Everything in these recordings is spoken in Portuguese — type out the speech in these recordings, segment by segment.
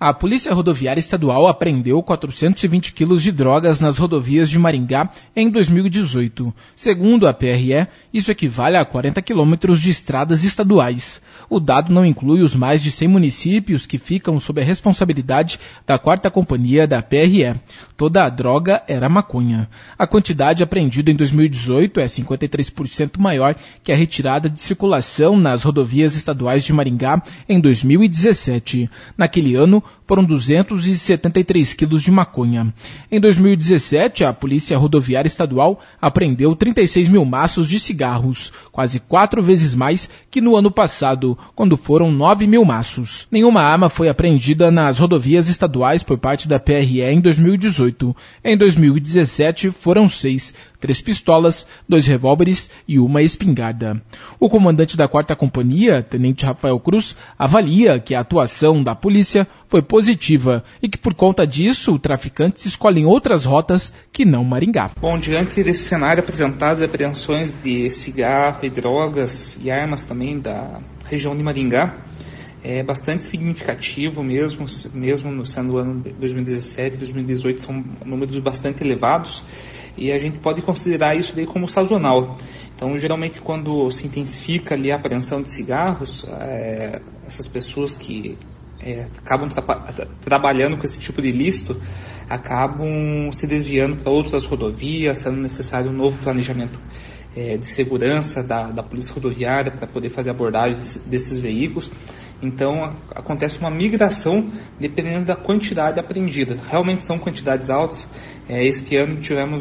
A Polícia Rodoviária Estadual apreendeu 420 quilos de drogas nas rodovias de Maringá em 2018. Segundo a PRE, isso equivale a 40 quilômetros de estradas estaduais. O dado não inclui os mais de 100 municípios que ficam sob a responsabilidade da 4ª Companhia da PRE. Toda a droga era maconha. A quantidade apreendida em 2018 é 53% maior que a retirada de circulação nas rodovias estaduais de Maringá em 2017. Naquele ano, foram 273 quilos de maconha. Em 2017, a Polícia Rodoviária Estadual apreendeu 36 mil maços de cigarros, quase 4 vezes mais que no ano passado, quando foram 9 mil maços. Nenhuma arma foi apreendida nas rodovias estaduais por parte da PRE em 2018. Em 2017, foram 6, 3 pistolas, 2 revólveres e uma espingarda. O comandante da 4ª Companhia, Tenente Rafael Cruz, avalia que a atuação da polícia foi positiva e que por conta disso, traficantes escolhem outras rotas que não Maringá. Bom, diante desse cenário apresentado de apreensões de cigarro e drogas e armas também da região de Maringá, é bastante significativo mesmo sendo o ano de 2017 e 2018 são números bastante elevados e a gente pode considerar isso daí como sazonal. Então, geralmente, quando se intensifica ali a apreensão de cigarros, essas pessoas que acabam trabalhando com esse tipo de ilícito acabam se desviando para outras rodovias, sendo necessário um novo planejamento de segurança da Polícia Rodoviária para poder fazer a abordagem desses veículos. Então, acontece uma migração dependendo da quantidade apreendida. Realmente são quantidades altas. Este ano,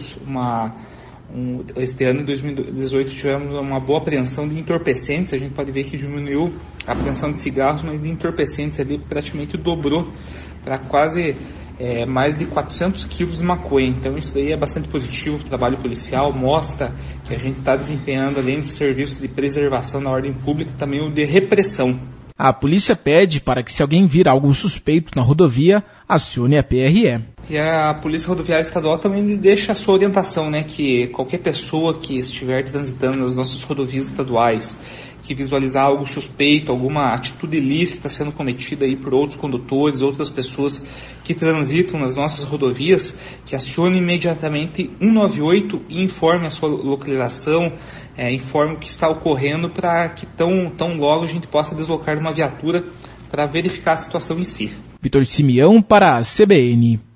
em 2018, tivemos uma boa apreensão de entorpecentes. A gente pode ver que diminuiu a apreensão de cigarros, mas de entorpecentes ali praticamente dobrou para quase mais de 400 quilos de maconha. Então isso daí é bastante positivo. O trabalho policial mostra que a gente está desempenhando, além do serviço de preservação da ordem pública, também o de repressão. A polícia pede para que, se alguém vir algo suspeito na rodovia, acione a PRE. E a Polícia Rodoviária Estadual também deixa a sua orientação, que qualquer pessoa que estiver transitando nas nossas rodovias estaduais, que visualizar algo suspeito, alguma atitude ilícita sendo cometida aí por outros condutores, outras pessoas que transitam nas nossas rodovias, que acione imediatamente 198 e informe a sua localização, informe o que está ocorrendo para que tão logo a gente possa deslocar uma viatura para verificar a situação em si. Vitor Simeão para a CBN.